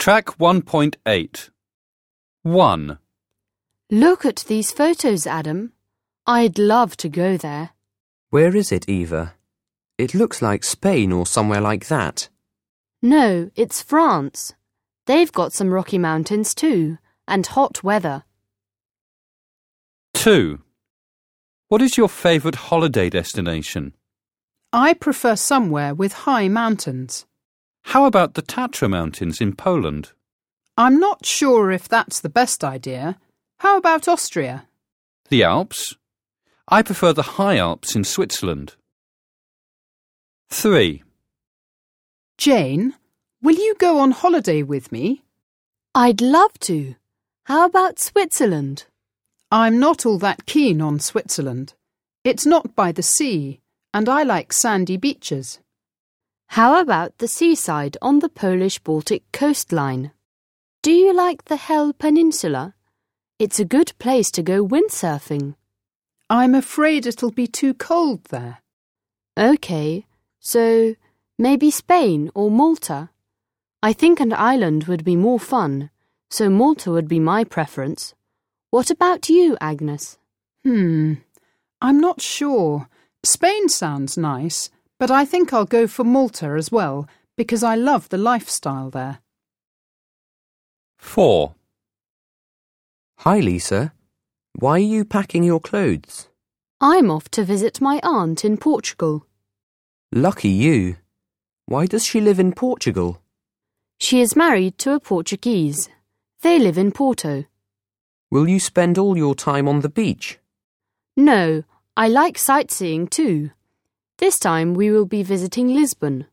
Track 1.8. 1. Look at these photos, Adam. I'd love to go there. Where is it, Eva? It looks like Spain or somewhere like that. No, it's France. They've got some rocky mountains too, and hot weather. 2. What is your favourite holiday destination? I prefer somewhere with high mountains. How about the Tatra Mountains in Poland? I'm not sure if that's the best idea. How about Austria? The Alps? I prefer the High Alps in Switzerland. 3. Jane, will you go on holiday with me? I'd love to. How about Switzerland? I'm not all that keen on Switzerland. It's not by the sea, and I like sandy beaches. How about the seaside on the Polish-Baltic coastline? Do you like the Hel Peninsula? It's a good place to go windsurfing. I'm afraid it'll be too cold there. OK, so maybe Spain or Malta. I think an island would be more fun, so Malta would be my preference. What about you, Agnes? I'm not sure. Spain sounds nice, but I think I'll go for Malta as well, because I love the lifestyle there. 4. Hi, Lisa. Why are you packing your clothes? I'm off to visit my aunt in Portugal. Lucky you. Why does she live in Portugal? She is married to a Portuguese. They live in Porto. Will you spend all your time on the beach? No, I like sightseeing too. This time we will be visiting Lisbon.